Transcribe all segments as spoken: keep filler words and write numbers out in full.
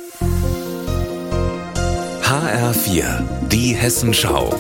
H R vier, die Hessenschau.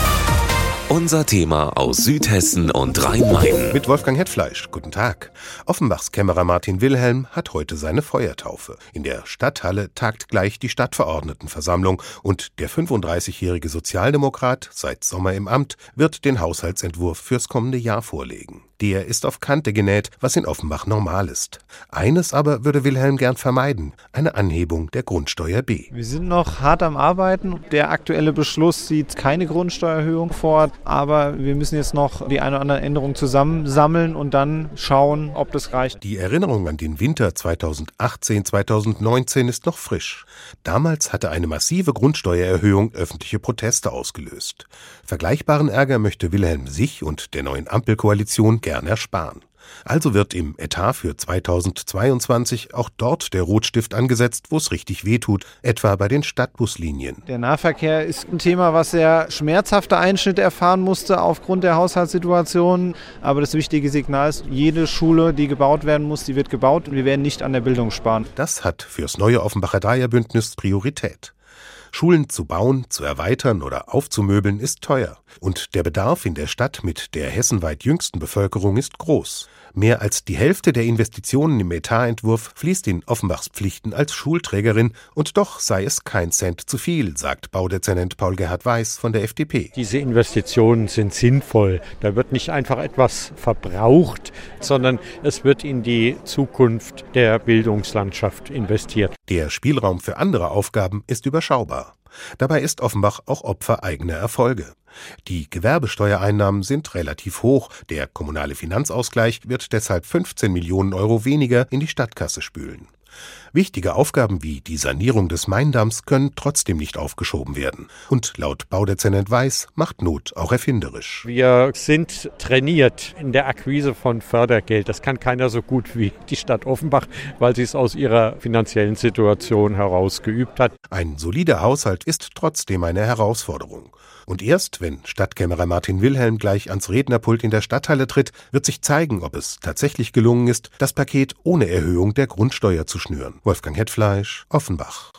Unser Thema aus Südhessen und Rhein-Main. Mit Wolfgang Hetfleisch. Guten Tag. Offenbachs Kämmerer Martin Wilhelm hat heute seine Feuertaufe. In der Stadthalle tagt gleich die Stadtverordnetenversammlung und der fünfunddreißigjährige Sozialdemokrat, seit Sommer im Amt, wird den Haushaltsentwurf fürs kommende Jahr vorlegen. Der ist auf Kante genäht, was in Offenbach normal ist. Eines aber würde Wilhelm gern vermeiden: eine Anhebung der Grundsteuer B. Wir sind noch hart am Arbeiten. Der aktuelle Beschluss sieht keine Grundsteuererhöhung vor, aber wir müssen jetzt noch die eine oder andere Änderung zusammensammeln und dann schauen, ob das reicht. Die Erinnerung an den Winter zweitausendachtzehn zweitausendneunzehn ist noch frisch. Damals hatte eine massive Grundsteuererhöhung öffentliche Proteste ausgelöst. Vergleichbaren Ärger möchte Wilhelm sich und der neuen Ampelkoalition gern ersparen. Also wird im Etat für zweitausendzweiundzwanzig auch dort der Rotstift angesetzt, wo es richtig wehtut, etwa bei den Stadtbuslinien. Der Nahverkehr ist ein Thema, was sehr schmerzhafte Einschnitte erfahren musste aufgrund der Haushaltssituation. Aber das wichtige Signal ist, jede Schule, die gebaut werden muss, die wird gebaut und wir werden nicht an der Bildung sparen. Das hat fürs neue Offenbacher Dreierbündnis Priorität. Schulen zu bauen, zu erweitern oder aufzumöbeln ist teuer. Und der Bedarf in der Stadt mit der hessenweit jüngsten Bevölkerung ist groß. Mehr als die Hälfte der Investitionen im Etatentwurf fließt in Offenbachs Pflichten als Schulträgerin. Und doch sei es kein Cent zu viel, sagt Baudezernent Paul-Gerhard Weiß von der F D P. Diese Investitionen sind sinnvoll. Da wird nicht einfach etwas verbraucht, sondern es wird in die Zukunft der Bildungslandschaft investiert. Der Spielraum für andere Aufgaben ist überschaubar. Dabei ist Offenbach auch Opfer eigener Erfolge. Die Gewerbesteuereinnahmen sind relativ hoch. Der kommunale Finanzausgleich wird deshalb fünfzehn Millionen Euro weniger in die Stadtkasse spülen. Wichtige Aufgaben wie die Sanierung des Maindamms können trotzdem nicht aufgeschoben werden. Und laut Baudezernent Weiß macht Not auch erfinderisch. Wir sind trainiert in der Akquise von Fördergeld. Das kann keiner so gut wie die Stadt Offenbach, weil sie es aus ihrer finanziellen Situation heraus geübt hat. Ein solider Haushalt ist trotzdem eine Herausforderung. Und erst, wenn Stadtkämmerer Martin Wilhelm gleich ans Rednerpult in der Stadthalle tritt, wird sich zeigen, ob es tatsächlich gelungen ist, das Paket ohne Erhöhung der Grundsteuer zu schnüren. Wolfgang Hetfleisch, Offenbach.